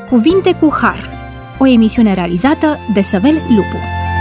Cuvinte cu Har, o emisiune realizată de Săvel Lupu.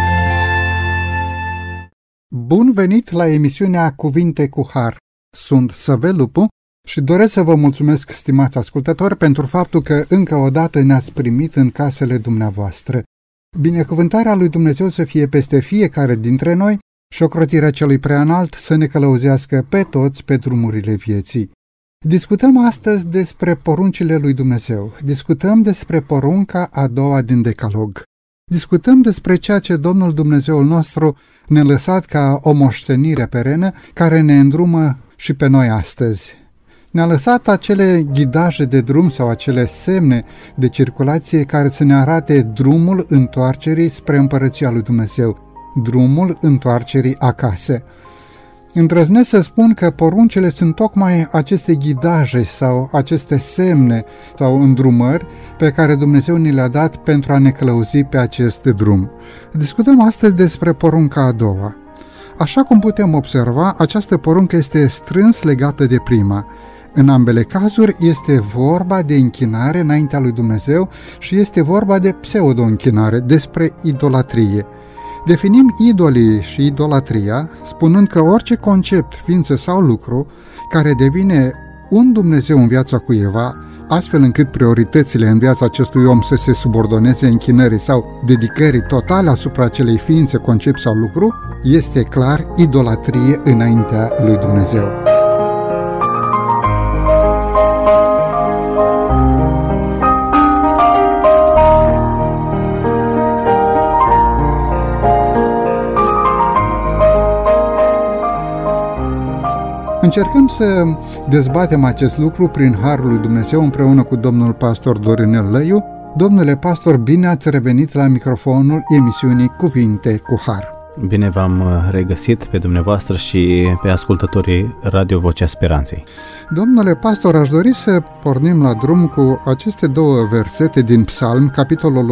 Bun venit la emisiunea Cuvinte cu Har. Sunt Săvel Lupu și doresc să vă mulțumesc, stimați ascultători, pentru faptul că încă o dată ne-ați primit în casele dumneavoastră. Binecuvântarea lui Dumnezeu să fie peste fiecare dintre noi și ocrotirea celui preanalt să ne călăuzească pe toți pe drumurile vieții. Discutăm astăzi despre poruncile lui Dumnezeu. Discutăm despre porunca a doua din Decalog. Discutăm despre ceea ce Domnul Dumnezeul nostru ne-a lăsat ca o moștenire perenă care ne îndrumă și pe noi astăzi. Ne-a lăsat acele ghidaje de drum sau acele semne de circulație care să ne arate drumul întoarcerii spre împărăția lui Dumnezeu, drumul întoarcerii acasă. Îndrăznesc să spun că poruncile sunt tocmai aceste ghidaje sau aceste semne sau îndrumări pe care Dumnezeu ni le-a dat pentru a ne călăuzi pe acest drum. Discutăm astăzi despre porunca a doua. Așa cum putem observa, această poruncă este strâns legată de prima. În ambele cazuri este vorba de închinare înaintea lui Dumnezeu și este vorba de pseudo-închinare, despre idolatrie. Definim idolii și idolatria spunând că orice concept, ființă sau lucru care devine un Dumnezeu în viața cuiva, astfel încât prioritățile în viața acestui om să se subordoneze închinării sau dedicării totale asupra acelei ființe, concept sau lucru, este clar idolatrie înaintea lui Dumnezeu. Încercăm să dezbatem acest lucru prin Harul lui Dumnezeu împreună cu domnul pastor Dorinel Lăiu. Domnule pastor, bine ați revenit la microfonul emisiunii Cuvinte cu Har. Bine v-am regăsit pe dumneavoastră și pe ascultătorii Radio Vocea Speranței. Domnule pastor, aș dori să pornim la drum cu aceste două versete din Psalm, capitolul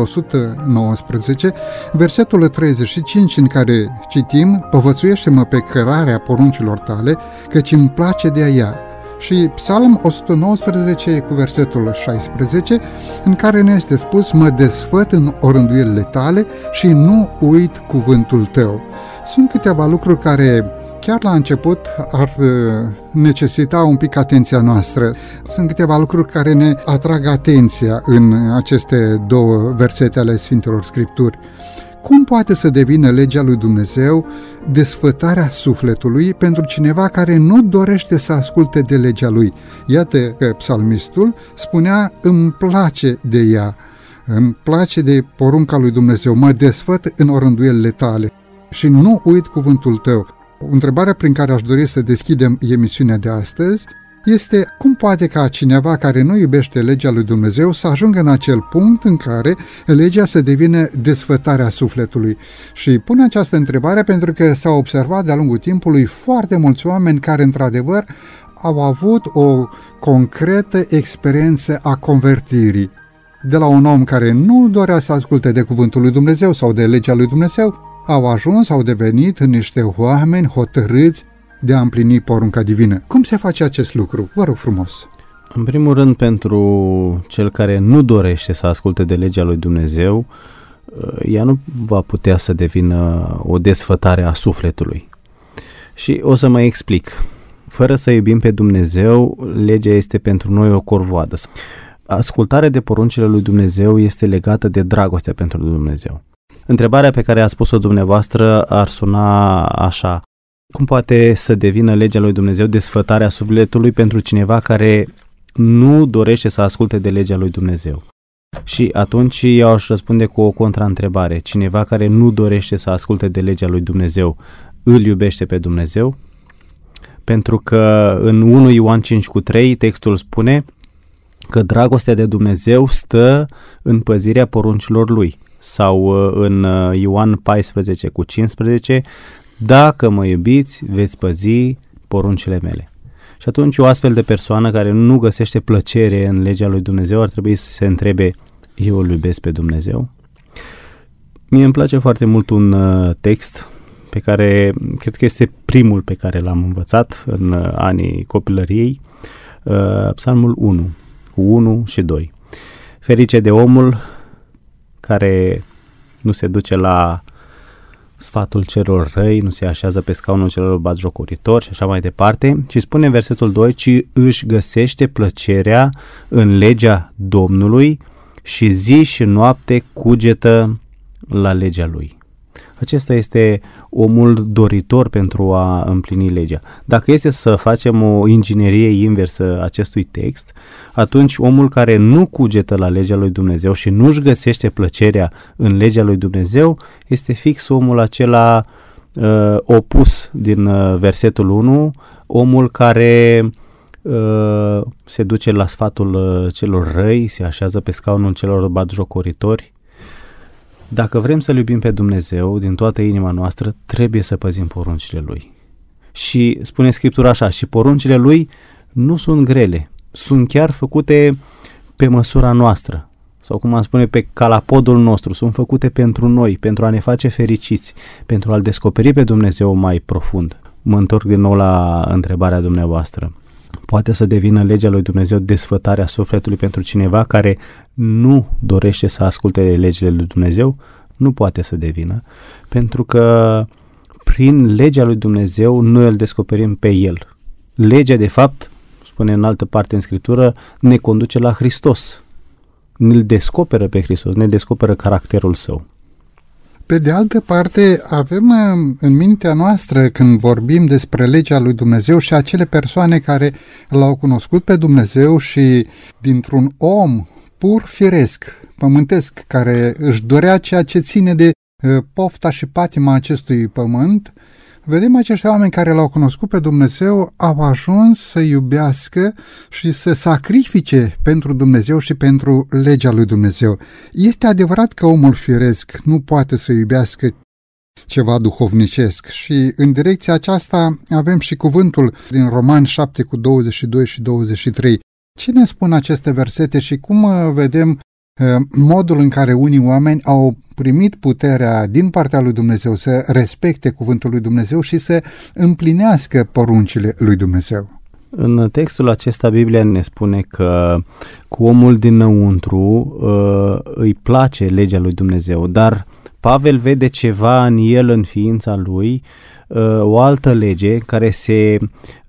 119, versetul 35, în care citim: Povățuiește-mă pe cărarea poruncilor tale, căci îmi place de ea. Și Psalm 119 cu versetul 16, în care ne este spus: Mă desfăt în orânduielile tale și nu uit cuvântul tău. Sunt câteva lucruri care chiar la început ar necesita un pic atenția noastră. Sunt câteva lucruri care ne atrag atenția în aceste două versete ale Sfintelor Scripturi. Cum poate să devină legea lui Dumnezeu desfătarea sufletului pentru cineva care nu dorește să asculte de legea lui? Iată că psalmistul spunea: îmi place de ea, îmi place de porunca lui Dumnezeu, mă desfăt în orânduielile tale și nu uit cuvântul tău. Întrebarea prin care aș dori să deschidem emisiunea de astăzi este: cum poate ca cineva care nu iubește legea lui Dumnezeu să ajungă în acel punct în care legea să devină desfătarea sufletului? Și pun această întrebare pentru că s-a observat de-a lungul timpului foarte mulți oameni care într-adevăr au avut o concretă experiență a convertirii. De la un om care nu dorea să asculte de cuvântul lui Dumnezeu sau de legea lui Dumnezeu, au devenit niște oameni hotărâți de a împlini porunca divină. Cum se face acest lucru? Vă rog frumos. În primul rând, pentru cel care nu dorește să asculte de legea lui Dumnezeu, ea nu va putea să devină o desfătare a sufletului. Și o să mă explic. Fără să iubim pe Dumnezeu, legea este pentru noi o corvoadă. Ascultarea de poruncile lui Dumnezeu este legată de dragostea pentru Dumnezeu. Întrebarea pe care a spus-o dumneavoastră ar suna așa: cum poate să devină legea lui Dumnezeu desfătarea sufletului pentru cineva care nu dorește să asculte de legea lui Dumnezeu? Și atunci eu aș răspunde cu o contraîntrebare: cineva care nu dorește să asculte de legea lui Dumnezeu, îl iubește pe Dumnezeu? Pentru că în 1 Ioan 5:3 textul spune că dragostea de Dumnezeu stă în păzirea poruncilor lui. Sau în Ioan 14:15, dacă mă iubiți, veți păzi poruncile mele. Și atunci o astfel de persoană care nu găsește plăcere în legea lui Dumnezeu ar trebui să se întrebe: eu îl iubesc pe Dumnezeu? Mie îmi place foarte mult un text pe care cred că este primul pe care l-am învățat în anii copilăriei, Psalmul 1, cu 1 și 2. Ferice de omul care nu se duce la sfatul celor răi, nu se așează pe scaunul celor batjocoritori și așa mai departe. Și spune în versetul 2, ci își găsește plăcerea în legea Domnului și zi și noapte cugetă la legea lui. Acesta este omul doritor pentru a împlini legea. Dacă este să facem o inginerie inversă acestui text, atunci omul care nu cugetă la legea lui Dumnezeu și nu-și găsește plăcerea în legea lui Dumnezeu este fix omul acela opus din versetul 1, omul care se duce la sfatul celor răi, se așează pe scaunul celor batjocoritori. Dacă vrem să-L iubim pe Dumnezeu din toată inima noastră, trebuie să păzim poruncile Lui. Și spune Scriptura așa, și poruncile Lui nu sunt grele, sunt chiar făcute pe măsura noastră. Sau cum am spune, pe calapodul nostru, sunt făcute pentru noi, pentru a ne face fericiți, pentru a-L descoperi pe Dumnezeu mai profund. Mă întorc din nou la întrebarea dumneavoastră. Poate să devină legea lui Dumnezeu desfătarea sufletului pentru cineva care nu dorește să asculte legile lui Dumnezeu? Nu poate să devină, pentru că prin legea lui Dumnezeu noi îl descoperim pe El. Legea, de fapt, spune în altă parte în Scriptură, ne conduce la Hristos. Ne-l descoperă pe Hristos, ne descoperă caracterul Său. Pe de altă parte, avem în mintea noastră, când vorbim despre legea lui Dumnezeu, și acele persoane care l-au cunoscut pe Dumnezeu și dintr-un om pur firesc, pământesc, care își dorea ceea ce ține de pofta și patima acestui pământ, vedem acești oameni care l-au cunoscut pe Dumnezeu au ajuns să iubească și să sacrifice pentru Dumnezeu și pentru legea lui Dumnezeu. Este adevărat că omul firesc nu poate să iubească ceva duhovnicesc și în direcția aceasta avem și cuvântul din Romani 7 cu 22 și 23. Ce ne spun aceste versete și cum vedem modul în care unii oameni au primit puterea din partea lui Dumnezeu să respecte cuvântul lui Dumnezeu și să împlinească poruncile lui Dumnezeu? În textul acesta Biblia ne spune că cu omul dinăuntru îi place legea lui Dumnezeu, dar Pavel vede ceva în el, în ființa lui, o altă lege care se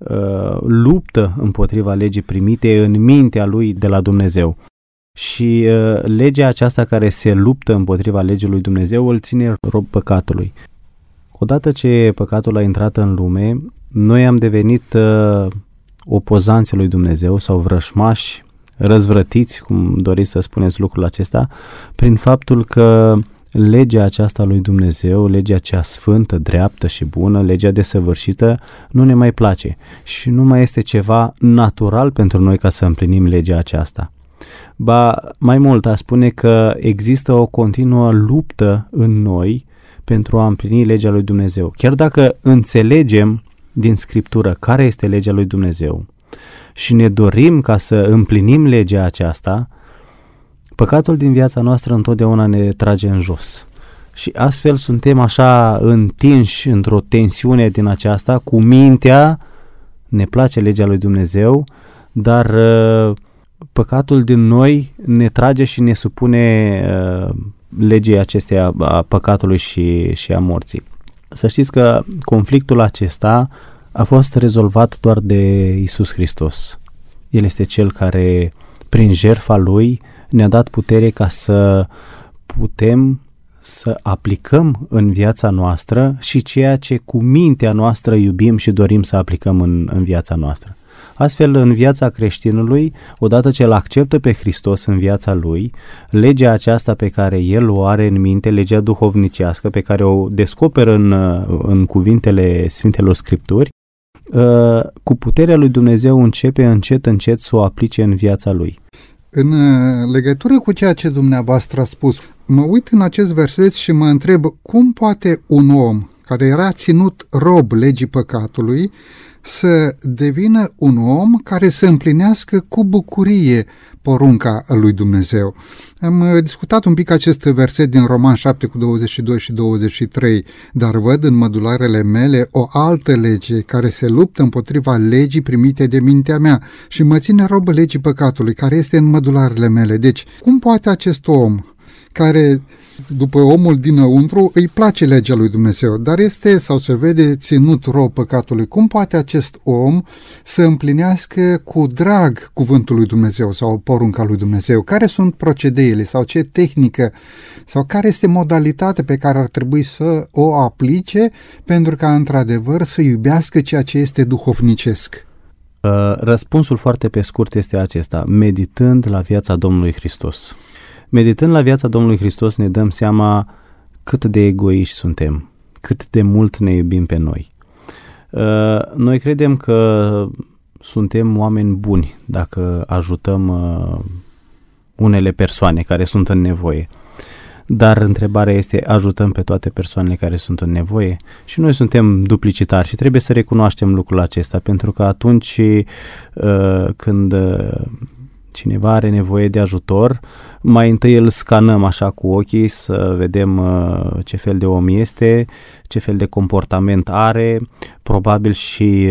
luptă împotriva legii primite în mintea lui de la Dumnezeu. Și legea aceasta care se luptă împotriva legii lui Dumnezeu îl ține rob păcatului. Odată ce păcatul a intrat în lume, noi am devenit opozanții lui Dumnezeu sau vrășmași, răzvrătiți, cum doriți să spuneți lucrul acesta, prin faptul că legea aceasta lui Dumnezeu, legea cea sfântă, dreaptă și bună, legea desăvârșită, nu ne mai place și nu mai este ceva natural pentru noi ca să împlinim legea aceasta. Ba, mai mult, a spune că există o continuă luptă în noi pentru a împlini legea lui Dumnezeu. Chiar dacă înțelegem din Scriptură care este legea lui Dumnezeu și ne dorim ca să împlinim legea aceasta, păcatul din viața noastră întotdeauna ne trage în jos. Și astfel suntem așa întinși într-o tensiune din aceasta, cu mintea, ne place legea lui Dumnezeu, dar păcatul din noi ne trage și ne supune legii acesteia a păcatului și a morții. Să știți că conflictul acesta a fost rezolvat doar de Iisus Hristos. El este Cel care, prin jertfa Lui, ne-a dat putere ca să putem să aplicăm în viața noastră și ceea ce cu mintea noastră iubim și dorim să aplicăm în viața noastră. Astfel, în viața creștinului, odată ce îl acceptă pe Hristos în viața lui, legea aceasta pe care el o are în minte, legea duhovnicească pe care o descoperă în cuvintele Sfintelor Scripturi, cu puterea lui Dumnezeu începe încet să o aplice în viața lui. În legătură cu ceea ce dumneavoastră a spus, mă uit în acest verset și mă întreb cum poate un om care era ținut rob legii păcatului, să devină un om care să împlinească cu bucurie porunca lui Dumnezeu. Am discutat un pic acest verset din Roman 7 cu 22 și 23, dar văd în mădularele mele o altă lege care se luptă împotriva legii primite de mintea mea și mă ține rob legii păcatului care este în mădularele mele. Deci, cum poate acest om care după omul dinăuntru îi place legea lui Dumnezeu, dar este sau se vede ținut rob păcatului? Cum poate acest om să împlinească cu drag cuvântul lui Dumnezeu sau porunca lui Dumnezeu? Care sunt procedeele sau ce tehnică sau care este modalitatea pe care ar trebui să o aplice pentru ca într-adevăr să iubească ceea ce este duhovnicesc? Răspunsul foarte pe scurt este acesta: meditând la viața Domnului Hristos. Meditând la viața Domnului Hristos ne dăm seama cât de egoiști suntem, cât de mult ne iubim pe noi. Noi credem că suntem oameni buni dacă ajutăm unele persoane care sunt în nevoie. Dar întrebarea este, ajutăm pe toate persoanele care sunt în nevoie? Și noi suntem duplicitari și trebuie să recunoaștem lucrul acesta, pentru că atunci când cineva are nevoie de ajutor, mai întâi îl scanăm așa cu ochii să vedem ce fel de om este, ce fel de comportament are, probabil și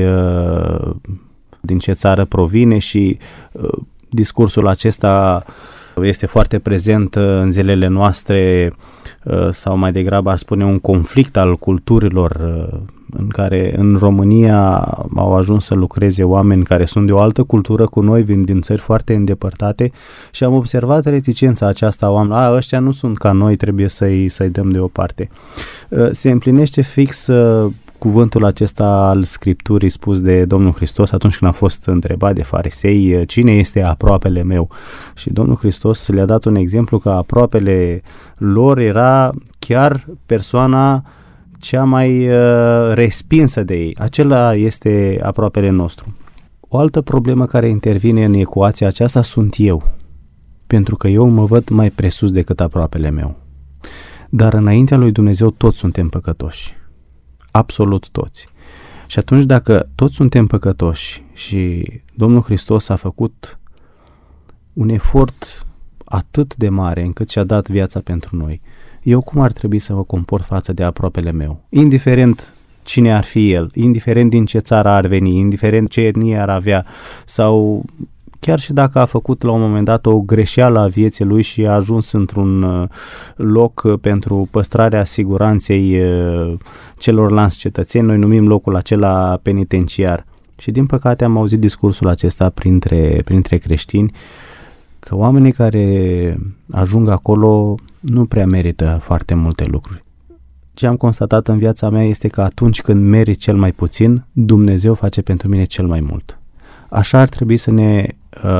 din ce țară provine și discursul acesta este foarte prezent în zilele noastre sau mai degrabă aș spune un conflict al culturilor în care în România au ajuns să lucreze oameni care sunt de o altă cultură cu noi, vin din țări foarte îndepărtate și am observat reticența aceasta a oamenilor. Ăștia nu sunt ca noi, trebuie să-i dăm deoparte. Se împlinește fix cuvântul acesta al Scripturii spus de Domnul Hristos atunci când a fost întrebat de farisei cine este aproapele meu. Și Domnul Hristos le-a dat un exemplu că aproapele lor era chiar persoana cea mai respinsă de ei. Acela este aproapele nostru. O altă problemă care intervine în ecuația aceasta sunt eu. Pentru că eu mă văd mai presus decât aproapele meu. Dar înaintea lui Dumnezeu toți suntem păcătoși. Absolut toți. Și atunci dacă toți suntem păcătoși și Domnul Hristos a făcut un efort atât de mare încât și-a dat viața pentru noi, eu cum ar trebui să mă comport față de aproapele meu? Indiferent cine ar fi el, indiferent din ce țară ar veni, indiferent ce etnie ar avea sau chiar și dacă a făcut la un moment dat o greșeală a vieții lui și a ajuns într-un loc pentru păstrarea siguranței celorlalți cetățeni, noi numim locul acela penitenciar. Și din păcate am auzit discursul acesta printre creștini, că oamenii care ajung acolo nu prea merită foarte multe lucruri. Ce am constatat în viața mea este că atunci când merit cel mai puțin, Dumnezeu face pentru mine cel mai mult. Așa ar trebui să ne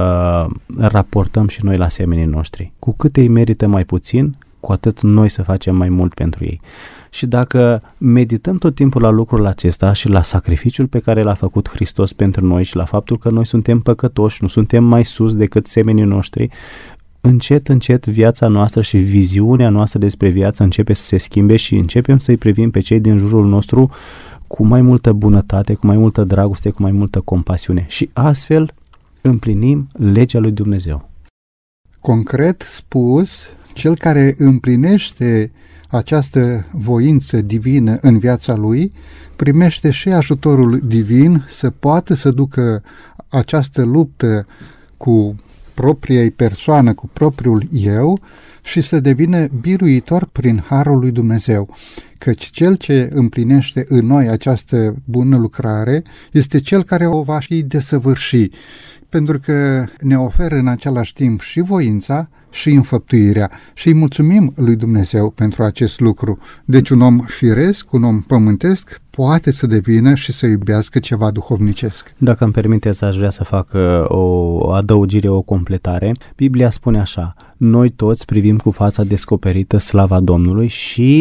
raportăm și noi la semenii noștri. Cu cât ei merită mai puțin, cu atât noi să facem mai mult pentru ei. Și dacă medităm tot timpul la lucrul acesta și la sacrificiul pe care l-a făcut Hristos pentru noi și la faptul că noi suntem păcătoși, nu suntem mai sus decât semenii noștri, încet, încet viața noastră și viziunea noastră despre viață începe să se schimbe și începem să-i privim pe cei din jurul nostru cu mai multă bunătate, cu mai multă dragoste, cu mai multă compasiune. Și astfel împlinim legea lui Dumnezeu. Concret spus, cel care împlinește această voință divină în viața lui, primește și ajutorul divin să poată să ducă această luptă cu propria persoană, cu propriul eu și să devină biruitor prin harul lui Dumnezeu. Căci cel ce împlinește în noi această bună lucrare este cel care o va și desăvârși, pentru că ne oferă în același timp și voința și înfăptuirea și îi mulțumim lui Dumnezeu pentru acest lucru. Deci un om firesc, un om pământesc poate să devină și să iubească ceva duhovnicesc. Dacă îmi permiteți, aș vrea să fac o adăugire, o completare. Biblia spune așa: noi toți privim cu fața descoperită slava Domnului și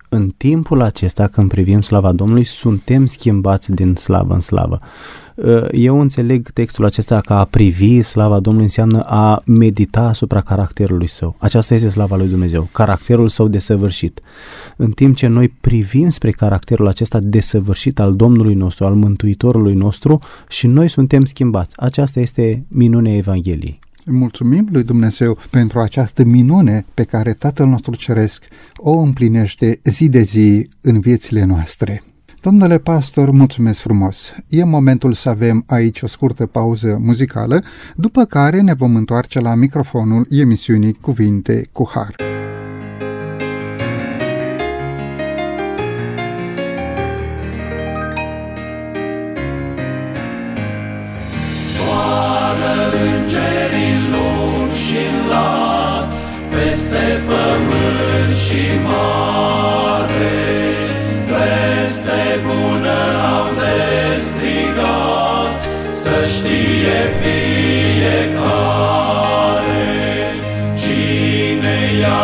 în timpul acesta, când privim slava Domnului, suntem schimbați din slavă în slavă. Eu înțeleg textul acesta că a privi slava Domnului înseamnă a medita asupra caracterului său. Aceasta este slava lui Dumnezeu, caracterul său desăvârșit. În timp ce noi privim spre caracterul acesta desăvârșit al Domnului nostru, al Mântuitorului nostru, și noi suntem schimbați. Aceasta este minunea Evangheliei. Mulțumim lui Dumnezeu pentru această minune pe care Tatăl nostru Ceresc o împlinește zi de zi în viețile noastre. Domnule pastor, mulțumesc frumos! E momentul să avem aici o scurtă pauză muzicală, după care ne vom întoarce la microfonul emisiunii Cuvinte cu Har. Peste pământ și mare, peste bună au de strigat, să știe fiecare. Cine ia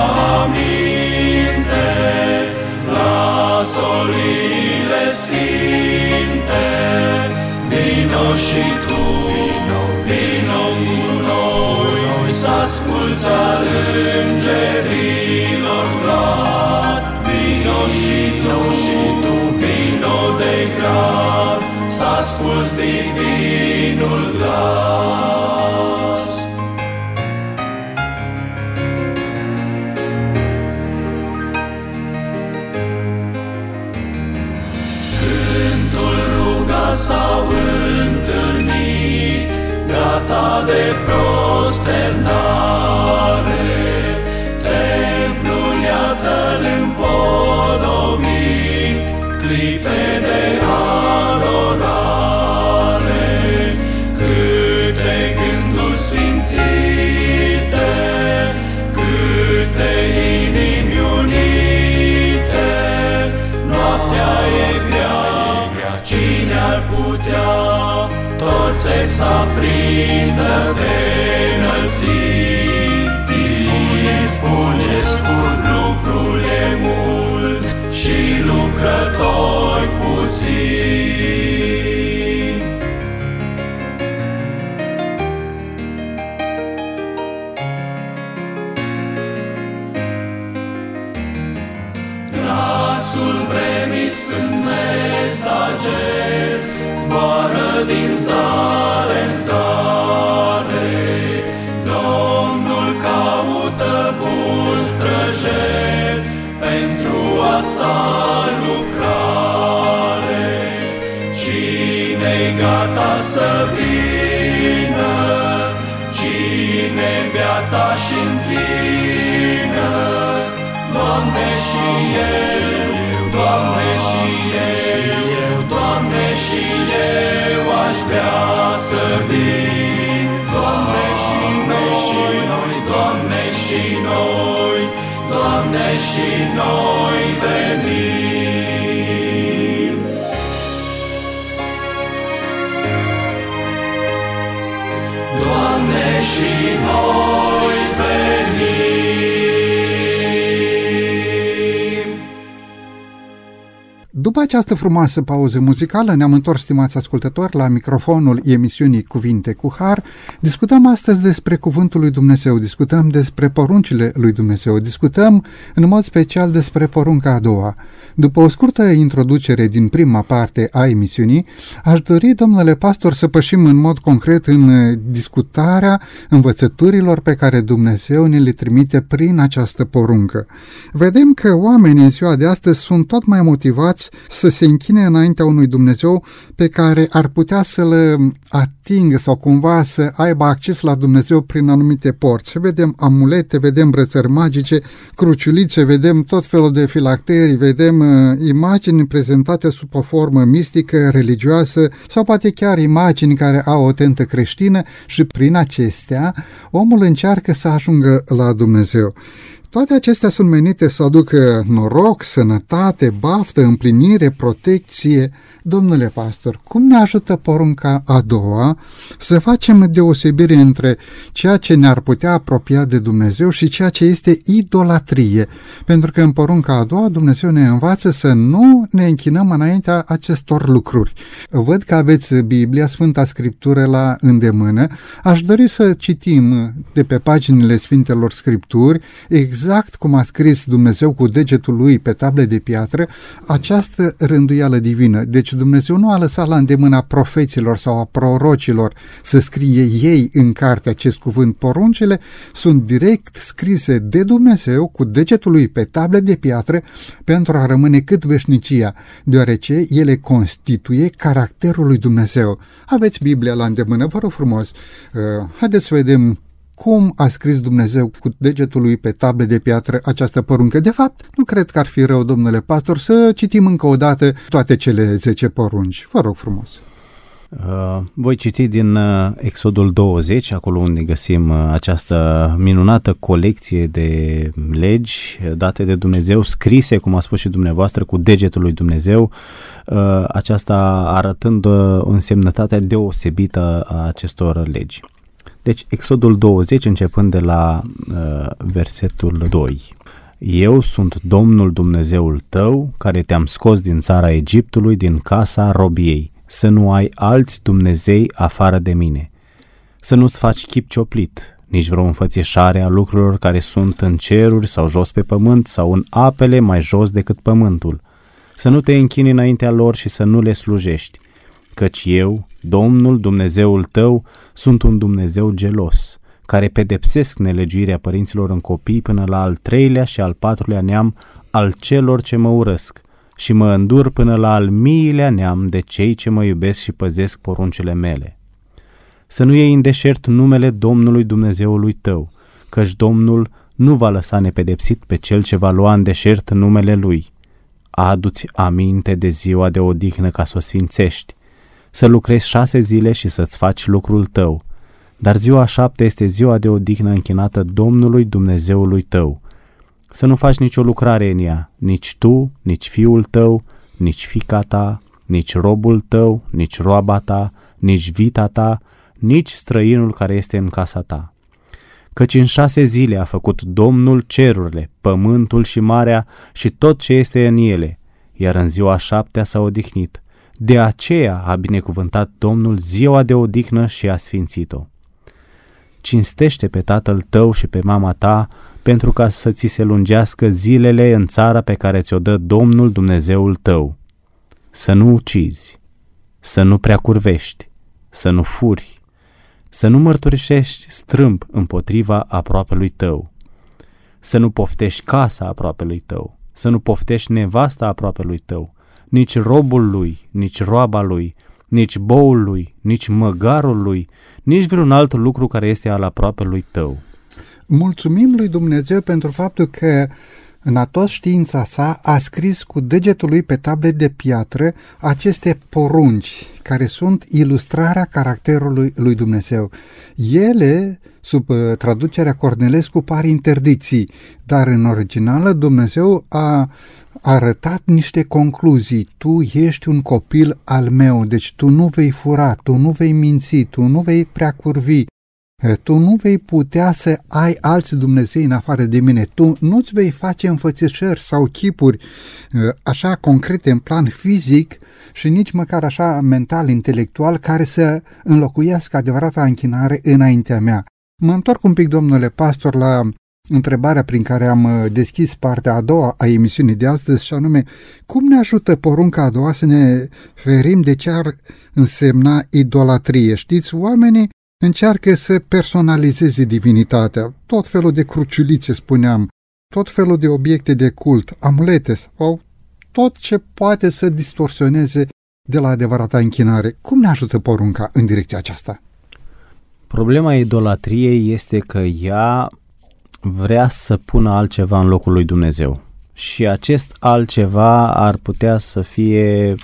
aminte la solile sfinte, vino și tu, vino cu noi, să asculți al îngerilor glas. Vino și tu, vino de grab, să asculți divinul glas. Cântul, ruga s-au întâlnit, gata de prosternare. Templul iată-l împodobit, clipe de adorare. Câte gânduri sfințite, câte inimi unite. Noaptea e grea, cine ar putea torțe să aprindă pe înălțiri? Spune scurt, lucrul e mult și lucrători puțini. Glasul vremii sfânt mesager zboară din zare în zare. Domnul caută bun străjer pentru a sa lucrare. Cine-i gata să vină, cine viața și închină, Doamne și eu, Doamne și eu, Doamne și eu aș vrea să vin. Doamne și noi, Doamne și noi, Doamne și noi venim. Doamne și noi venim. După această frumoasă pauză muzicală, ne-am întors, stimați ascultători, la microfonul emisiunii Cuvinte cu Har. Discutăm astăzi despre Cuvântul lui Dumnezeu, discutăm despre poruncile lui Dumnezeu, discutăm în mod special despre porunca a doua. După o scurtă introducere din prima parte a emisiunii, aș dori, domnule pastor, să pășim în mod concret în discutarea învățăturilor pe care Dumnezeu ne le trimite prin această poruncă. Vedem că oamenii în ziua de astăzi sunt tot mai motivați să se închine înaintea unui Dumnezeu pe care ar putea să-l atingă sau cumva să aibă acces la Dumnezeu prin anumite porți. Vedem amulete, vedem brățări magice, cruciulițe, vedem tot felul de filacterii, vedem imagini prezentate sub o formă mistică, religioasă sau poate chiar imagini care au o tentă creștină și prin acestea omul încearcă să ajungă la Dumnezeu. Toate acestea sunt menite să aducă noroc, sănătate, baftă, împlinire, protecție. Domnule pastor, cum ne ajută porunca a doua să facem deosebire între ceea ce ne-ar putea apropia de Dumnezeu și ceea ce este idolatrie? Pentru că în porunca a doua Dumnezeu ne învață să nu ne închinăm înaintea acestor lucruri. Văd că aveți Biblia, Sfânta Scriptură la îndemână. Aș dori să citim de pe paginile Sfintelor Scripturi, exact cum a scris Dumnezeu cu degetul lui pe table de piatră, această rânduială divină. Deci Dumnezeu nu a lăsat la îndemâna profeților sau a prorocilor să scrie ei în carte acest cuvânt. Poruncile sunt direct scrise de Dumnezeu cu degetul lui pe table de piatră pentru a rămâne cât veșnicia, deoarece ele constituie caracterul lui Dumnezeu. Aveți Biblia la îndemână, vă rog frumos. Haideți să vedem cum a scris Dumnezeu cu degetul lui pe table de piatră această poruncă. De fapt, nu cred că ar fi rău, domnule pastor, să citim încă o dată toate cele 10 porunci. Vă rog frumos. Voi citi din Exodul 20, acolo unde găsim această minunată colecție de legi date de Dumnezeu, scrise, cum a spus și dumneavoastră, cu degetul lui Dumnezeu, aceasta arătând însemnătatea deosebită a acestor legi. Deci, Exodul 20, începând de la versetul 2. Eu sunt Domnul Dumnezeul tău, care te-am scos din țara Egiptului, din casa robiei, să nu ai alți Dumnezei afară de mine. Să nu-ți faci chip cioplit, nici vreo înfățișare a lucrurilor care sunt în ceruri sau jos pe pământ sau în apele mai jos decât pământul. Să nu te închini înaintea lor și să nu le slujești, căci eu, Domnul Dumnezeul tău, sunt un Dumnezeu gelos, care pedepsesc nelegiuirea părinților în copii până la al 3-lea și al 4-lea neam al celor ce mă urăsc și mă îndur până la al 1000-lea neam de cei ce mă iubesc și păzesc poruncile mele. Să nu iei în deșert numele Domnului Dumnezeului tău, căci Domnul nu va lăsa nepedepsit pe cel ce va lua în deșert numele lui. Adu-ți aminte de ziua de odihnă ca să o sfințești, să lucrezi 6 zile și să-ți faci lucrul tău, dar ziua 7 este ziua de odihnă închinată Domnului Dumnezeului tău. Să nu faci nicio lucrare în ea, nici tu, nici fiul tău, nici fiica ta, nici robul tău, nici roaba ta, nici vita ta, nici străinul care este în casa ta. Căci în 6 zile a făcut Domnul cerurile, pământul și marea și tot ce este în ele, iar în ziua 7 s-a odihnit. De aceea a binecuvântat Domnul ziua de odihnă și a sfințit-o. Cinstește pe tatăl tău și pe mama ta, pentru ca să ți se lungească zilele în țara pe care ți-o dă Domnul Dumnezeul tău. Să nu ucizi, să nu preacurvești, să nu furi, să nu mărturisești strâmb împotriva aproapelui tău, să nu poftești casa aproapelui tău, să nu poftești nevasta aproapelui tău, nici robul lui, nici roaba lui, nici boul lui, nici măgarul lui, nici vreun alt lucru care este al aproapelui tău. Mulțumim lui Dumnezeu pentru faptul că în atot știința sa a scris cu degetul lui pe table de piatră aceste porunci care sunt ilustrarea caracterului lui Dumnezeu. Ele, sub traducerea Cornelescu, par interdicții, dar în originală Dumnezeu a arătat niște concluzii. Tu ești un copil al meu, deci tu nu vei fura, tu nu vei minți, tu nu vei preacurvi, tu nu vei putea să ai alți Dumnezei în afară de mine, tu nu-ți vei face înfățișări sau chipuri așa concrete în plan fizic și nici măcar așa mental, intelectual, care să înlocuiască adevărata închinare înaintea mea. Mă întorc un pic, domnule pastor, la întrebarea prin care am deschis partea a doua a emisiunii de astăzi, și anume, cum ne ajută porunca a doua să ne ferim de ce ar însemna idolatrie? Știți, oamenii încearcă să personalizeze divinitatea, tot felul de cruciulițe, spuneam, tot felul de obiecte de cult, amulete sau tot ce poate să distorsioneze de la adevărata închinare. Cum ne ajută porunca în direcția aceasta? Problema idolatriei este că ea vrea să pună altceva în locul lui Dumnezeu. Și acest altceva ar putea să fie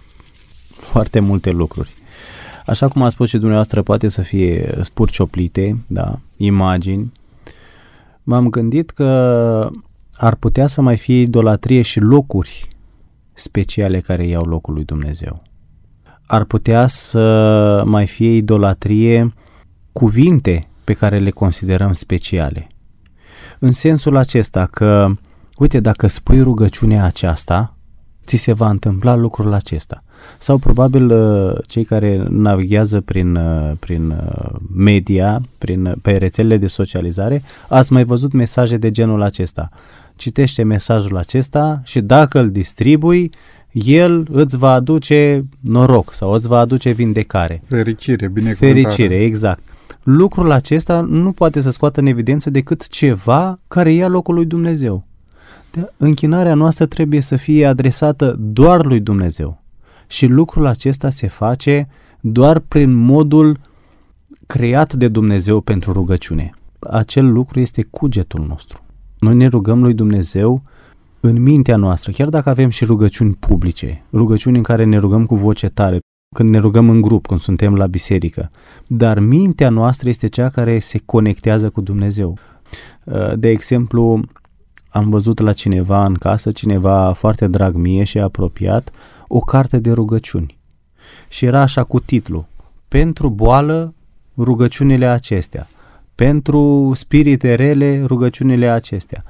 foarte multe lucruri. Așa cum a spus și dumneavoastră, poate să fie spuri cioplite, da, imagini. M-am gândit că ar putea să mai fie idolatrie și locuri speciale care iau locul lui Dumnezeu. Ar putea să mai fie idolatrie cuvinte pe care le considerăm speciale. În sensul acesta că, uite, dacă spui rugăciunea aceasta, ți se va întâmpla lucrul acesta. Sau probabil cei care navighează prin media, pe rețelele de socializare, ați mai văzut mesaje de genul acesta. Citește mesajul acesta și dacă îl distribui, el îți va aduce noroc sau îți va aduce vindecare. Fericire, binecuvântare. Fericire, exact. Lucrul acesta nu poate să scoată în evidență decât ceva care ia locul lui Dumnezeu. Închinarea noastră trebuie să fie adresată doar lui Dumnezeu. Și lucrul acesta se face doar prin modul creat de Dumnezeu pentru rugăciune. Acel lucru este cugetul nostru. Noi ne rugăm lui Dumnezeu în mintea noastră, chiar dacă avem și rugăciuni publice, rugăciuni în care ne rugăm cu voce tare, când ne rugăm în grup, când suntem la biserică. Dar mintea noastră este cea care se conectează cu Dumnezeu. De exemplu, am văzut la cineva în casă, cineva foarte drag mie și apropiat, o carte de rugăciuni. Și era așa cu titlu: pentru boală, rugăciunile acestea. Pentru spirite rele, rugăciunile acestea.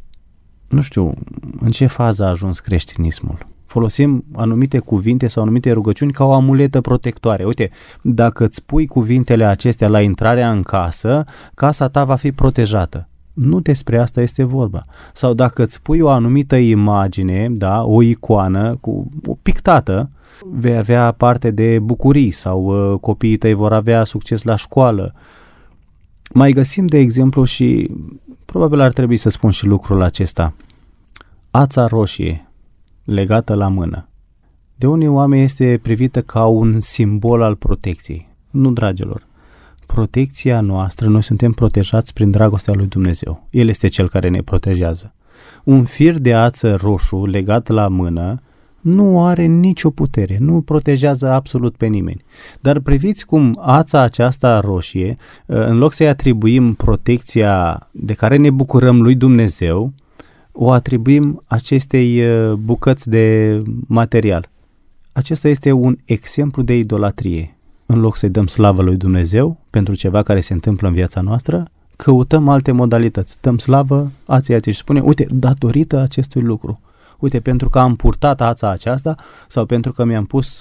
Nu știu în ce fază a ajuns creștinismul. Folosim anumite cuvinte sau anumite rugăciuni ca o amuletă protectoare. Uite, dacă îți pui cuvintele acestea la intrarea în casă, casa ta va fi protejată. Nu despre asta este vorba. Sau dacă îți pui o anumită imagine, da, o icoană cu o pictată, vei avea parte de bucurii sau copiii tăi vor avea succes la școală. Mai găsim, de exemplu, și probabil ar trebui să spun și lucrul acesta: ața roșie legată la mână. De unii oameni este privită ca un simbol al protecției. Nu, dragilor. Protecția noastră, noi suntem protejați prin dragostea lui Dumnezeu. El este cel care ne protejează. Un fir de ață roșu legat la mână nu are nicio putere, nu protejează absolut pe nimeni. Dar priviți cum ața aceasta roșie, în loc să-i atribuim protecția de care ne bucurăm lui Dumnezeu, o atribuim acestei bucăți de material. Acesta este un exemplu de idolatrie. În loc să-i dăm slavă lui Dumnezeu pentru ceva care se întâmplă în viața noastră, căutăm alte modalități. Dăm slavă aței aceea și spune: uite, datorită acestui lucru, uite, pentru că am purtat ața aceasta sau pentru că mi-am pus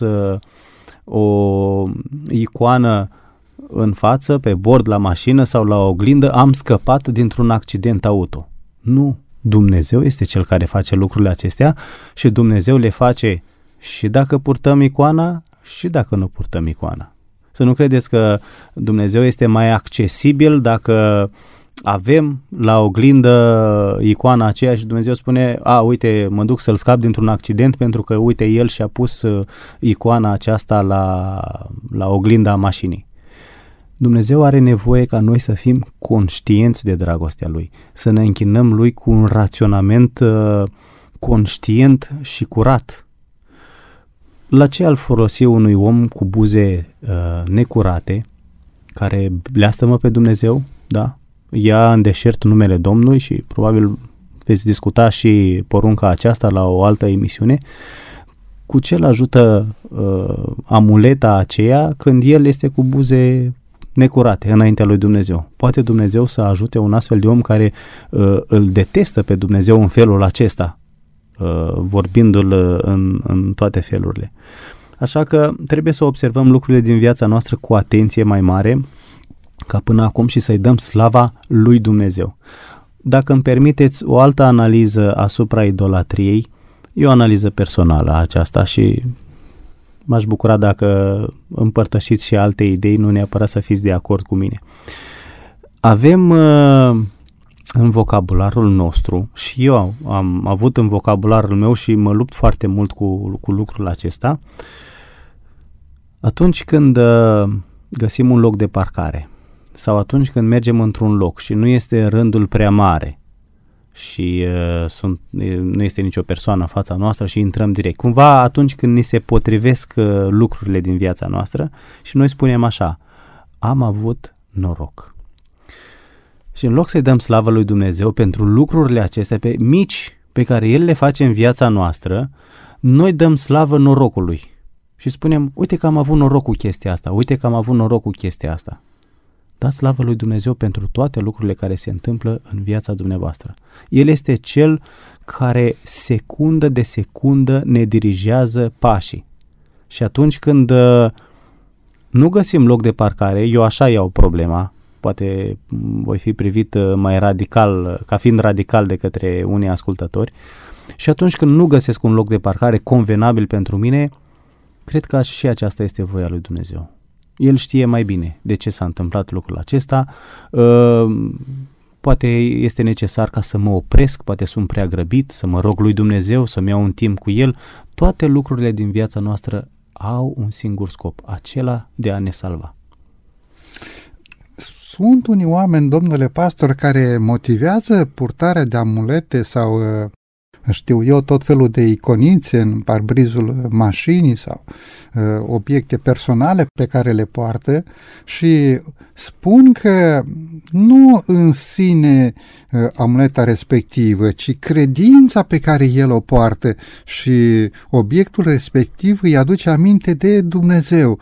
o icoană în față, pe bord la mașină sau la oglindă, am scăpat dintr-un accident auto. Nu, Dumnezeu este cel care face lucrurile acestea și Dumnezeu le face și dacă purtăm icoana și dacă nu purtăm icoana. Să nu credeți că Dumnezeu este mai accesibil dacă avem la oglindă icoana aceea și Dumnezeu spune: uite, mă duc să-l scap dintr-un accident pentru că, uite, el și-a pus icoana aceasta la oglinda mașinii. Dumnezeu are nevoie ca noi să fim conștienți de dragostea Lui, să ne închinăm Lui cu un raționament conștient și curat. La ce ar folosi unui om cu buze necurate, care bleastămă pe Dumnezeu, da? Ia în deșert numele Domnului și probabil veți discuta și porunca aceasta la o altă emisiune, cu ce îl ajută amuleta aceea când el este cu buze necurate înaintea lui Dumnezeu? Poate Dumnezeu să ajute un astfel de om care îl detestă pe Dumnezeu în felul acesta, vorbindu-l în toate felurile. Așa că trebuie să observăm lucrurile din viața noastră cu atenție mai mare ca până acum și să-i dăm slava lui Dumnezeu. Dacă îmi permiteți o altă analiză asupra idolatriei, e o analiză personală aceasta și m-aș bucura dacă împărtășiți și alte idei, nu neapărat să fiți de acord cu mine. Avem în vocabularul nostru, și eu am avut în vocabularul meu și mă lupt foarte mult cu lucrul acesta, atunci când găsim un loc de parcare sau atunci când mergem într-un loc și nu este rândul prea mare și nu este nicio persoană în fața noastră și intrăm direct. Cumva atunci când ni se potrivesc lucrurile din viața noastră și noi spunem așa: am avut noroc. Și în loc să-i dăm slavă lui Dumnezeu pentru lucrurile acestea mici pe care El le face în viața noastră, noi dăm slavă norocului și spunem, uite că am avut noroc cu chestia asta, uite că am avut noroc cu chestia asta. Dați slavă lui Dumnezeu pentru toate lucrurile care se întâmplă în viața dumneavoastră. El este Cel care secundă de secundă ne dirigează pașii. Și atunci când nu găsim loc de parcare, eu așa iau problema, poate voi fi privit mai radical, ca fiind radical de către unii ascultători, și atunci când nu găsesc un loc de parcare convenabil pentru mine, cred că și aceasta este voia lui Dumnezeu. El știe mai bine de ce s-a întâmplat lucrul acesta, poate este necesar ca să mă opresc, poate sunt prea grăbit, să mă rog lui Dumnezeu, să-mi iau un timp cu El. Toate lucrurile din viața noastră au un singur scop, acela de a ne salva. Sunt unii oameni, domnule pastor, care motivează purtarea de amulete sau, știu eu, tot felul de iconițe în parbrizul mașinii sau obiecte personale pe care le poartă și spun că nu în sine amuleta respectivă, ci credința pe care el o poartă și obiectul respectiv îi aduce aminte de Dumnezeu.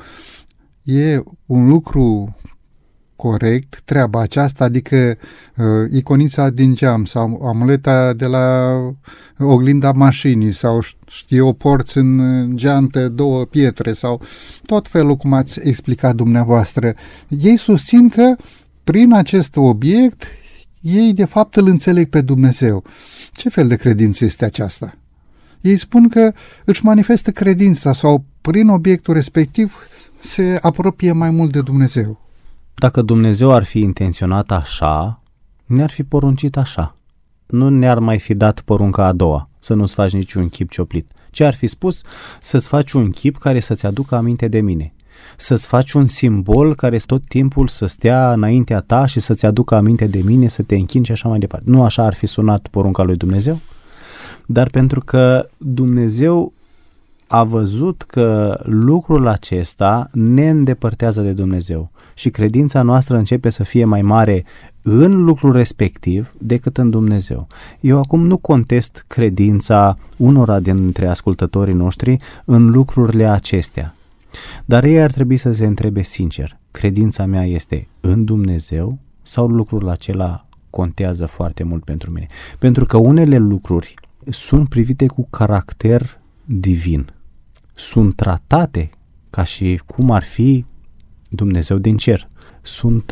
E un lucru corect treaba aceasta, adică iconița din geam sau amuleta de la oglinda mașinii sau știu, o porți în geantă 2 pietre sau tot felul cum ați explicat dumneavoastră. Ei susțin că prin acest obiect ei de fapt îl înțeleg pe Dumnezeu. Ce fel de credință este aceasta? Ei spun că își manifestă credința sau prin obiectul respectiv se apropie mai mult de Dumnezeu. Dacă Dumnezeu ar fi intenționat așa, ne-ar fi poruncit așa. Nu ne-ar mai fi dat porunca a doua, să nu-ți faci niciun chip cioplit. Ce ar fi spus? Să-ți faci un chip care să-ți aducă aminte de mine. Să-ți faci un simbol care tot timpul să stea înaintea ta și să-ți aducă aminte de mine, să te închini și așa mai departe. Nu așa ar fi sunat porunca lui Dumnezeu? Dar pentru că Dumnezeu a văzut că lucrul acesta ne îndepărtează de Dumnezeu și credința noastră începe să fie mai mare în lucrul respectiv decât în Dumnezeu. Eu acum nu contest credința unora dintre ascultătorii noștri în lucrurile acestea, dar ei ar trebui să se întrebe sincer, credința mea este în Dumnezeu sau lucrul acela contează foarte mult pentru mine? Pentru că unele lucruri sunt privite cu caracter divin, sunt tratate ca și cum ar fi Dumnezeu din cer, sunt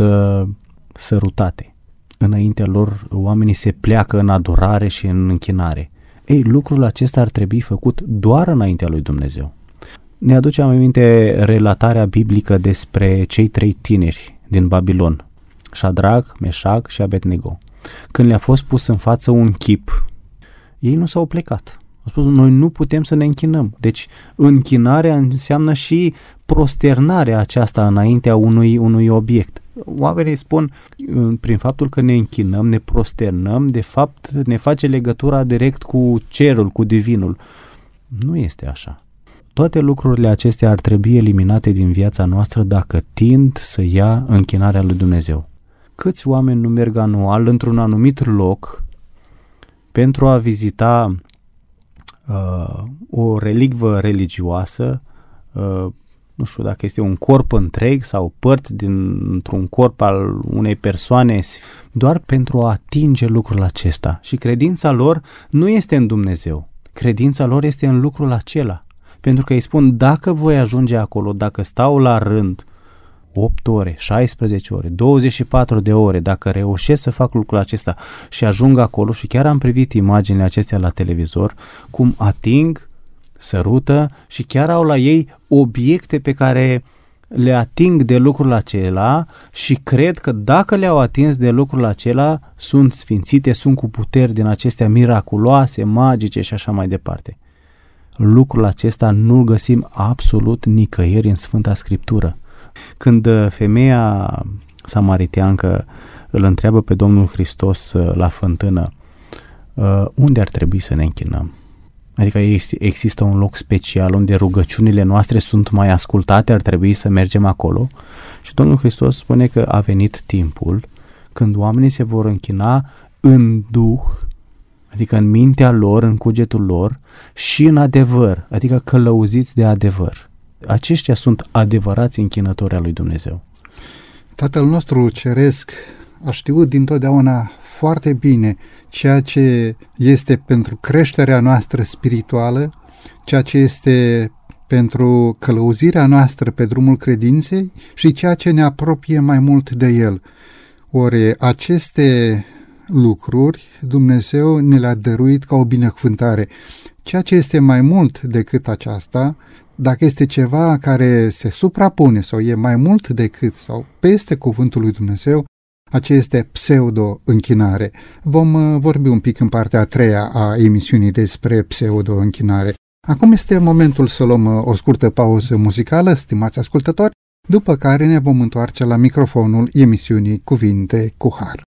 sărutate. Înaintea lor oamenii se pleacă în adorare și în închinare. Ei, lucrul acesta ar trebui făcut doar înaintea lui Dumnezeu. Ne aducem aminte relatarea biblică despre cei 3 tineri din Babilon, Șadrac, Meșac și Abednego. Când le-a fost pus în față un chip, ei nu s-au plecat. Au spus, noi nu putem să ne închinăm. Deci închinarea înseamnă și prosternarea aceasta înaintea unui obiect. Oamenii spun, prin faptul că ne închinăm, ne prosternăm, de fapt ne face legătura direct cu cerul, cu divinul. Nu este așa. Toate lucrurile acestea ar trebui eliminate din viața noastră dacă tind să ia închinarea lui Dumnezeu. Câți oameni nu merg anual într-un anumit loc pentru a vizita o relicvă religioasă, nu știu dacă este un corp întreg sau părți dintr-un corp al unei persoane, doar pentru a atinge lucrul acesta. Și credința lor nu este în Dumnezeu, credința lor este în lucrul acela. Pentru că îi spun, dacă voi ajunge acolo, dacă stau la rând 8 ore, 16 ore, 24 de ore, dacă reușesc să fac lucrul acesta și ajung acolo, și chiar am privit imaginile acestea la televizor, cum ating, sărută și chiar au la ei obiecte pe care le ating de lucrul acela și cred că dacă le-au atins de lucrul acela, sunt sfințite, sunt cu puteri din acestea miraculoase, magice și așa mai departe. Lucrul acesta nu-l găsim absolut nicăieri în Sfânta Scriptură. Când femeia samariteancă îl întreabă pe Domnul Hristos la fântână, unde ar trebui să ne închinăm? Adică există un loc special unde rugăciunile noastre sunt mai ascultate, ar trebui să mergem acolo? Și Domnul Hristos spune că a venit timpul când oamenii se vor închina în duh, adică în mintea lor, în cugetul lor, și în adevăr, adică călăuziți de adevăr. Aceștia sunt adevărați închinători al lui Dumnezeu. Tatăl nostru ceresc a știut dintotdeauna foarte bine ceea ce este pentru creșterea noastră spirituală, ceea ce este pentru călăuzirea noastră pe drumul credinței și ceea ce ne apropie mai mult de El. Ori aceste lucruri Dumnezeu ne le-a dăruit ca o binecuvântare. Ceea ce este mai mult decât aceasta, dacă este ceva care se suprapune sau e mai mult decât sau peste cuvântul lui Dumnezeu, aceea este pseudo-închinare. Vom vorbi un pic în partea a treia a emisiunii despre pseudo-închinare. Acum este momentul să luăm o scurtă pauză muzicală, stimați ascultători, după care ne vom întoarce la microfonul emisiunii Cuvinte cu Har.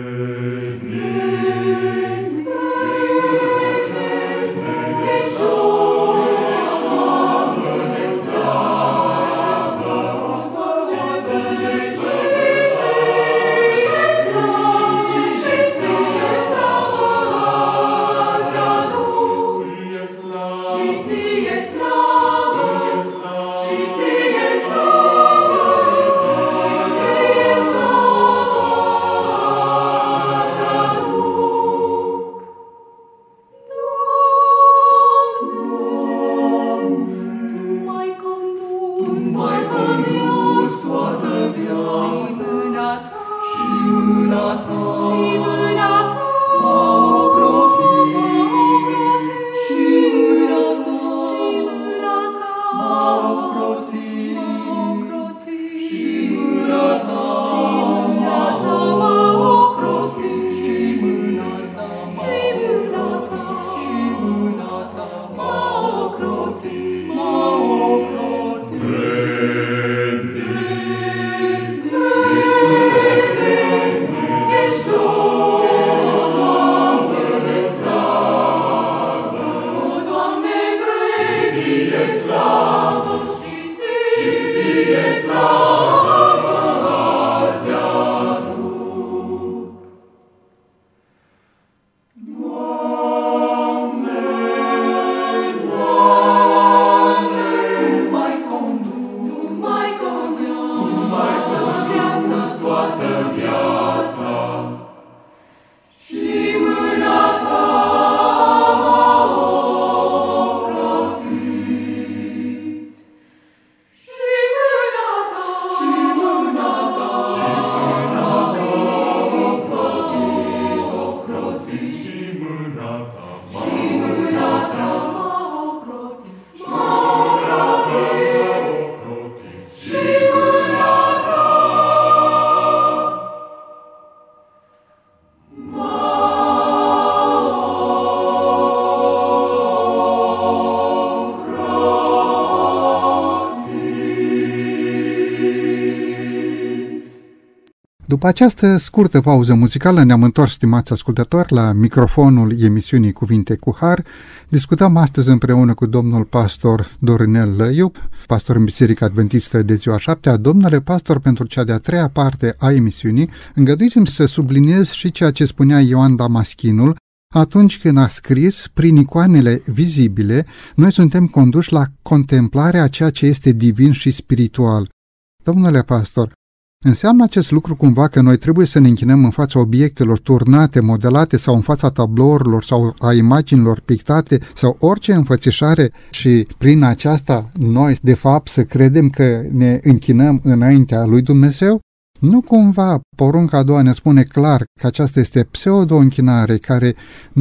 După această scurtă pauză muzicală ne-am întors, stimați ascultători, la microfonul emisiunii Cuvinte cu Har. Discutăm astăzi împreună cu domnul pastor Dorinel Lăiu, pastor în Biserica Adventistă de ziua 7-a. Domnule pastor, pentru cea de-a treia parte a emisiunii, îngăduiți-mi să subliniez și ceea ce spunea Ioan Damaschinul atunci când a scris: prin icoanele vizibile, noi suntem conduși la contemplarea a ceea ce este divin și spiritual. Domnule pastor, înseamnă acest lucru cumva că noi trebuie să ne închinăm în fața obiectelor turnate, modelate sau în fața tablourilor sau a imaginilor pictate sau orice înfățișare și prin aceasta noi de fapt să credem că ne închinăm înaintea lui Dumnezeu? Nu cumva porunca a doua ne spune clar că aceasta este pseudo-închinare care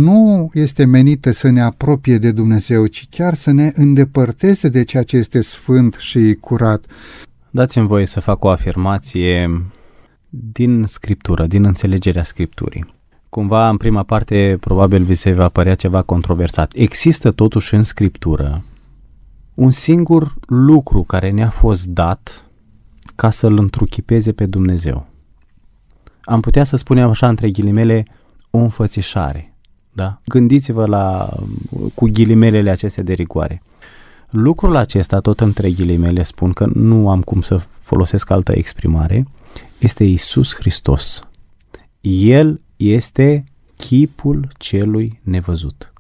nu este menită să ne apropie de Dumnezeu, ci chiar să ne îndepărteze de ceea ce este sfânt și curat. Dați-mi voie să fac o afirmație din Scriptură, din înțelegerea Scripturii. Cumva, în prima parte, probabil vi se va părea ceva controversat. Există totuși în Scriptură un singur lucru care ne-a fost dat ca să-L întruchipeze pe Dumnezeu. Am putea să spunem așa, între ghilimele, o înfățișare. Da? Gândiți-vă cu ghilimelele acestea de rigoare. Lucrul acesta, tot între ghilimele, spun că nu am cum să folosesc altă exprimare, este Iisus Hristos. El este chipul celui nevăzut.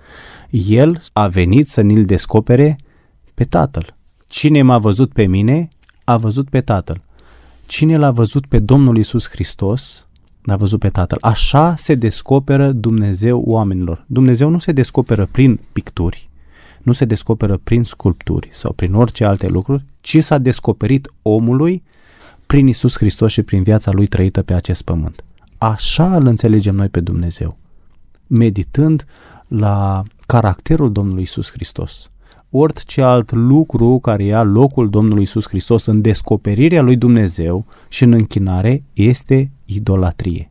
El a venit să ni-l descopere pe Tatăl. Cine m-a văzut pe mine, a văzut pe Tatăl. Cine l-a văzut pe Domnul Iisus Hristos, l-a văzut pe Tatăl. Așa se descoperă Dumnezeu oamenilor. Dumnezeu nu se descoperă prin picturi, nu se descoperă prin sculpturi sau prin orice alte lucruri, ci s-a descoperit omului prin Iisus Hristos și prin viața lui trăită pe acest pământ. Așa îl înțelegem noi pe Dumnezeu, meditând la caracterul Domnului Iisus Hristos. Orice alt lucru care ia locul Domnului Iisus Hristos în descoperirea lui Dumnezeu și în închinare este idolatrie.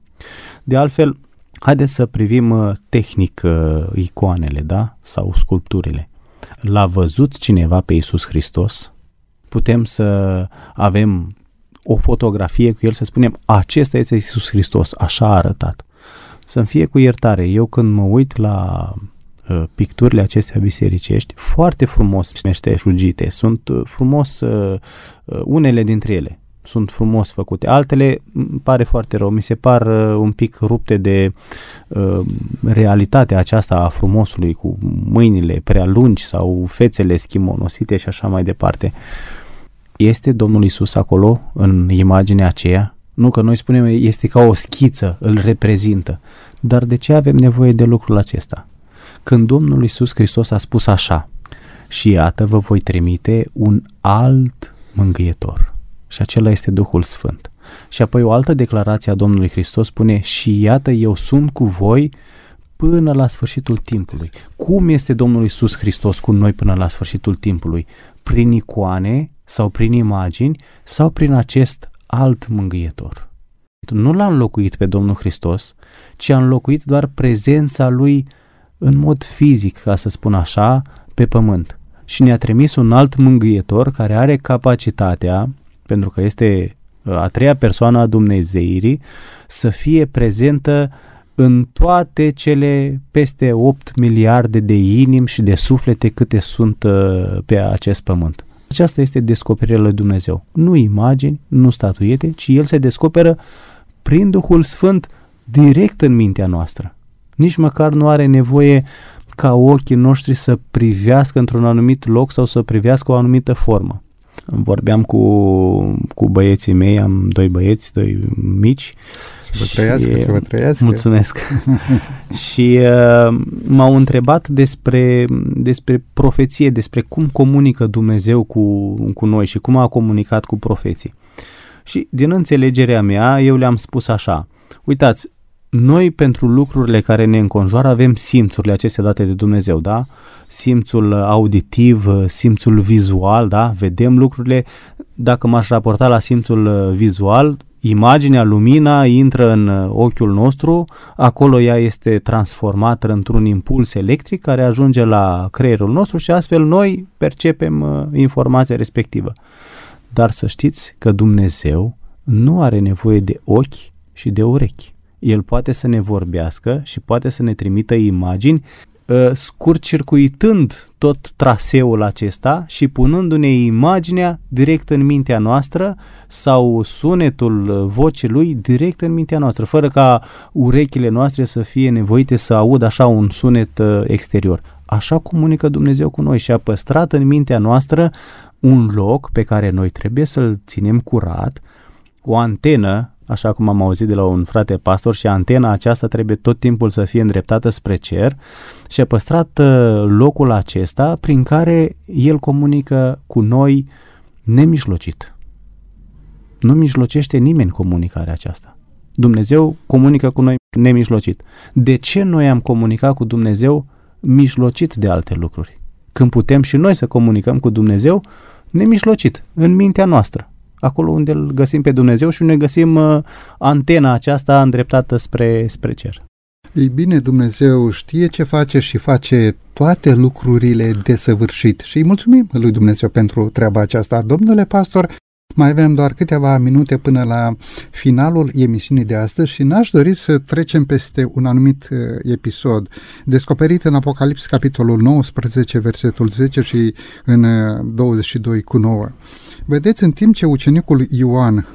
De altfel, haideți să privim tehnic icoanele, da? Sau sculpturile. L-a văzut cineva pe Iisus Hristos? Putem să avem o fotografie cu el, să spunem, acesta este Iisus Hristos, așa a arătat. Să-mi fie cu iertare, eu când mă uit la picturile acestea bisericești, foarte frumos meșteșugite, sunt frumos, unele dintre ele sunt frumos făcute, altele îmi pare foarte rău, mi se par un pic rupte de realitatea aceasta a frumosului, cu mâinile prea lungi sau fețele schimonosite și așa mai departe. Este Domnul Iisus acolo, în imaginea aceea? Nu, că noi spunem este ca o schiță, îl reprezintă. Dar de ce avem nevoie de lucrul acesta? Când Domnul Iisus Hristos a spus așa: și iată vă voi trimite un alt mângâietor. Și acela este Duhul Sfânt. Și apoi o altă declarație a Domnului Hristos spune: și iată eu sunt cu voi până la sfârșitul timpului. Cum este Domnul Iisus Hristos cu noi până la sfârșitul timpului? Prin icoane sau prin imagini sau prin acest alt mângâietor? Nu l-a înlocuit pe Domnul Hristos, ci a înlocuit doar prezența Lui în mod fizic, ca să spun așa, pe pământ. Și ne-a trimis un alt mângâietor care are capacitatea, pentru că este a treia persoană a Dumnezeirii, să fie prezentă în toate cele peste 8 miliarde de inimi și de suflete câte sunt pe acest pământ. Aceasta este descoperirea lui Dumnezeu. Nu imagini, nu statuiete, ci El se descoperă prin Duhul Sfânt direct în mintea noastră. Nici măcar nu are nevoie ca ochii noștri să privească într-un anumit loc sau să privească o anumită formă. Vorbeam cu băieții mei, am doi băieți, doi mici. Să vă trăiască. Mulțumesc. Și m-au întrebat despre profeție, despre cum comunică Dumnezeu cu noi și cum a comunicat cu profeții. Și din înțelegerea mea, eu le-am spus așa: uitați, noi pentru lucrurile care ne înconjoară avem simțurile acestea date de Dumnezeu, da? Simțul auditiv, simțul vizual, da? Vedem lucrurile. Dacă m-aș raporta la simțul vizual, imaginea, lumina intră în ochiul nostru, acolo ea este transformată într-un impuls electric care ajunge la creierul nostru și astfel noi percepem informația respectivă. Dar să știți că Dumnezeu nu are nevoie de ochi și de urechi. El poate să ne vorbească și poate să ne trimită imagini scurt-circuitând tot traseul acesta și punându-ne imaginea direct în mintea noastră sau sunetul vocii lui direct în mintea noastră, fără ca urechile noastre să fie nevoite să audă așa un sunet exterior. Așa comunică Dumnezeu cu noi și a păstrat în mintea noastră un loc pe care noi trebuie să-l ținem curat, o antenă, așa cum am auzit de la un frate pastor, și antena aceasta trebuie tot timpul să fie îndreptată spre cer, și a păstrat locul acesta prin care El comunică cu noi nemijlocit. Nu mijlocește nimeni comunicarea aceasta. Dumnezeu comunică cu noi nemijlocit. De ce noi am comunicat cu Dumnezeu mijlocit de alte lucruri, când putem și noi să comunicăm cu Dumnezeu nemijlocit, în mintea noastră, acolo unde îl găsim pe Dumnezeu și unde găsim antena aceasta îndreptată spre cer. Ei bine, Dumnezeu știe ce face și face toate lucrurile desăvârșit și îi mulțumim lui Dumnezeu pentru treaba aceasta. Domnule pastor, mai avem doar câteva minute până la finalul emisiunii de astăzi și n-aș dori să trecem peste un anumit episod descoperit în Apocalips, capitolul 19, versetul 10 și în 22:9. Vedeți, în timp ce ucenicul Ioan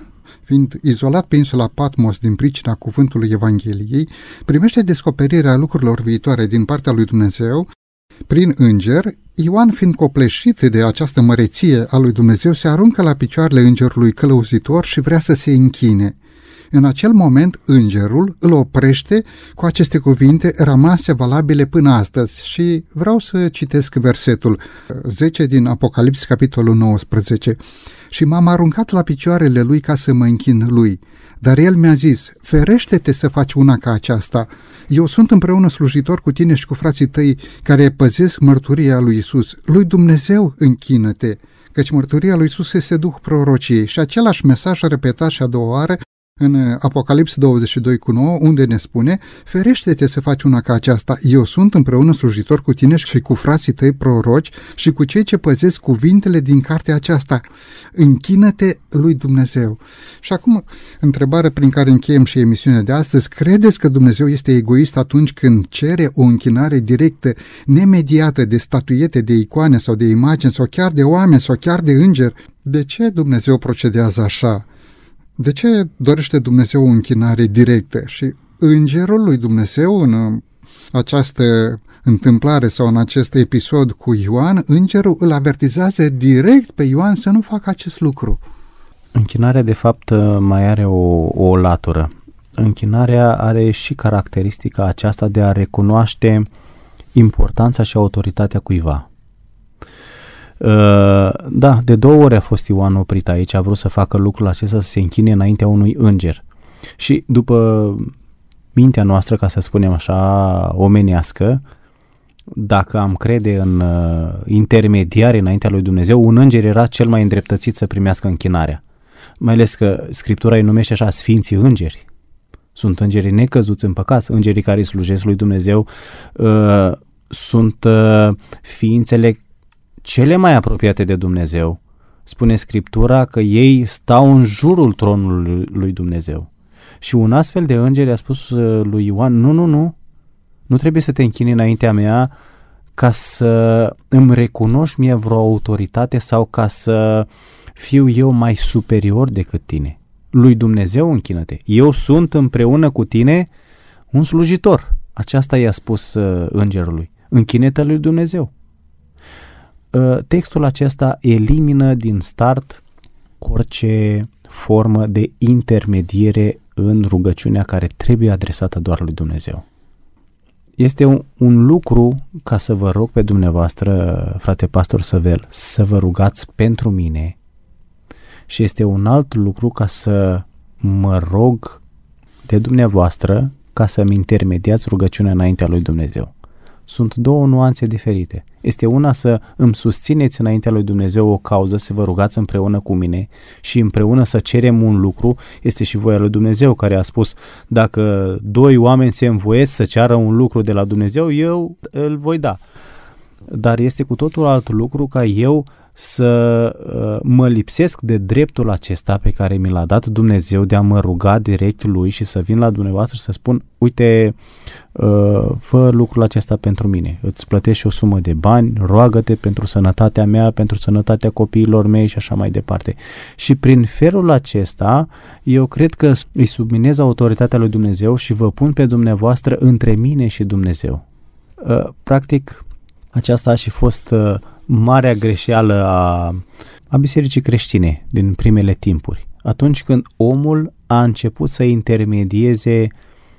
fiind izolat pe insula Patmos din pricina cuvântului Evangheliei, primește descoperirea lucrurilor viitoare din partea lui Dumnezeu prin înger. Ioan, fiind copleșit de această măreție a lui Dumnezeu, se aruncă la picioarele îngerului călăuzitor și vrea să se închine. În acel moment, îngerul îl oprește cu aceste cuvinte rămase valabile până astăzi și vreau să citesc versetul 10 din Apocalips, capitolul 19. Și m-am aruncat la picioarele lui ca să mă închin lui, dar el mi-a zis, ferește-te să faci una ca aceasta. Eu sunt împreună slujitor cu tine și cu frații tăi care păzesc mărturia lui Isus. Lui Dumnezeu închină-te, căci mărturia lui Isus este Duhul prorociei. Și același mesaj repetat și a doua oară în Apocalips 22:9, unde ne spune, ferește-te să faci una ca aceasta, eu sunt împreună slujitor cu tine și cu frații tăi proroci și cu cei ce păzesc cuvintele din cartea aceasta. Închină-te lui Dumnezeu. Și acum, întrebarea prin care încheiem și emisiunea de astăzi, credeți că Dumnezeu este egoist atunci când cere o închinare directă, nemediată de statuiete, de icoane sau de imagini sau chiar de oameni sau chiar de îngeri? De ce Dumnezeu procedează așa? De ce dorește Dumnezeu o închinare directă? Și îngerul lui Dumnezeu, în această întâmplare sau în acest episod cu Ioan, îngerul îl avertizează direct pe Ioan să nu facă acest lucru. Închinarea, de fapt, mai are o latură. Închinarea are și caracteristica aceasta de a recunoaște importanța și autoritatea cuiva. Da, de 2 ori a fost Ioan oprit aici, a vrut să facă lucrul acesta, să se închine înaintea unui înger. Și după mintea noastră, ca să spunem așa, omenească, dacă am crede în intermediari înaintea lui Dumnezeu, un înger era cel mai îndreptățit să primească închinarea. Mai ales că Scriptura îi numește așa sfinții îngeri. Sunt îngerii necăzuți în păcat, îngerii care îi slujesc lui Dumnezeu, sunt ființele cele mai apropiate de Dumnezeu. Spune Scriptura că ei stau în jurul tronului lui Dumnezeu. Și un astfel de înger a spus lui Ioan, nu trebuie să te închini înaintea mea ca să îmi recunoști mie vreo autoritate sau ca să fiu eu mai superior decât tine. Lui Dumnezeu închină-te. Eu sunt împreună cu tine un slujitor. Aceasta i-a spus îngerului. Închină-te lui Dumnezeu. Textul acesta elimină din start orice formă de intermediere în rugăciunea care trebuie adresată doar lui Dumnezeu. Este un lucru ca să vă rog pe dumneavoastră, frate pastor Săvel, să vă rugați pentru mine și este un alt lucru ca să mă rog de dumneavoastră ca să-mi intermediați rugăciunea înaintea lui Dumnezeu. Sunt 2 nuanțe diferite. Este una să îmi susțineți înaintea lui Dumnezeu o cauză, să vă rugați împreună cu mine și împreună să cerem un lucru. Este și voia lui Dumnezeu care a spus, dacă 2 oameni se învoiesc să ceară un lucru de la Dumnezeu, eu îl voi da. Dar este cu totul alt lucru ca eu să mă lipsesc de dreptul acesta pe care mi l-a dat Dumnezeu de a mă ruga direct lui și să vin la dumneavoastră să spun, uite, fă lucrul acesta pentru mine, îți plătesc și o sumă de bani, roagă-te pentru sănătatea mea, pentru sănătatea copiilor mei și așa mai departe. Și prin felul acesta, eu cred că îi subminez autoritatea lui Dumnezeu și vă pun pe dumneavoastră între mine și Dumnezeu. Practic, aceasta a și fost marea greșeală a bisericii creștine din primele timpuri. Atunci când omul a început să intermedieze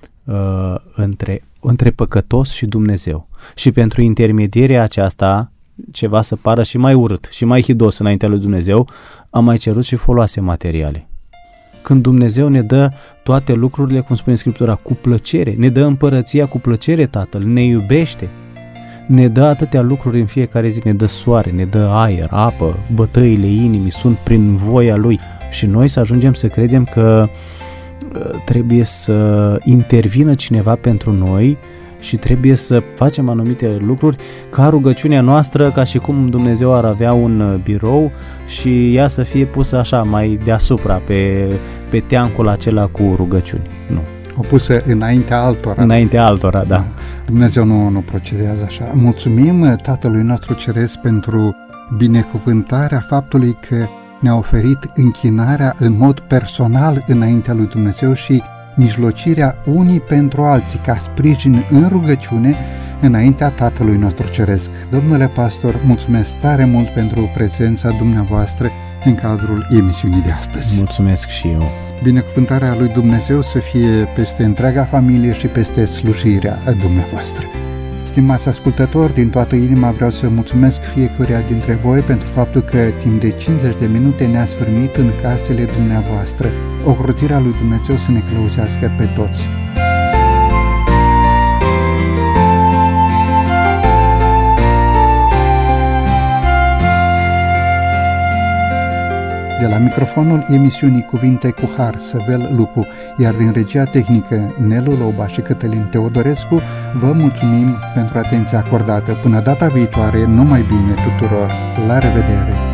între păcătos și Dumnezeu. Și pentru intermedierea aceasta, ceva să pară și mai urât și mai hidos înaintea lui Dumnezeu, a mai cerut și foloase materiale. Când Dumnezeu ne dă toate lucrurile, cum spune Scriptura, cu plăcere, ne dă împărăția cu plăcere, Tatăl, ne iubește, ne dă atâtea lucruri în fiecare zi, ne dă soare, ne dă aer, apă, bătăile inimii sunt prin voia Lui și noi să ajungem să credem că trebuie să intervină cineva pentru noi și trebuie să facem anumite lucruri ca rugăciunea noastră, ca și cum Dumnezeu ar avea un birou și ea să fie pusă așa mai deasupra pe teancul acela cu rugăciuni. Nu. O pusă înaintea altora. Înaintea altora, da. Dumnezeu nu procedează așa. Mulțumim Tatălui nostru Ceresc pentru binecuvântarea faptului că ne-a oferit închinarea în mod personal înaintea lui Dumnezeu și mijlocirea unii pentru alții ca sprijin în rugăciune înaintea Tatălui nostru Ceresc. Domnule pastor, mulțumesc tare mult pentru prezența dumneavoastră în cadrul emisiunii de astăzi. Mulțumesc și eu. Binecuvântarea lui Dumnezeu să fie peste întreaga familie și peste slujirea dumneavoastră. Stimați ascultători, din toată inima vreau să mulțumesc fiecăruia dintre voi pentru faptul că timp de 50 de minute ne-ați primit în casele dumneavoastră. Ocrotirea lui Dumnezeu să ne călăuzească pe toți. De la microfonul emisiunii Cuvinte cu Har, Săvel Lupu, iar din regia tehnică Nelu Loba și Cătălin Teodorescu, vă mulțumim pentru atenția acordată. Până data viitoare, numai bine tuturor! La revedere!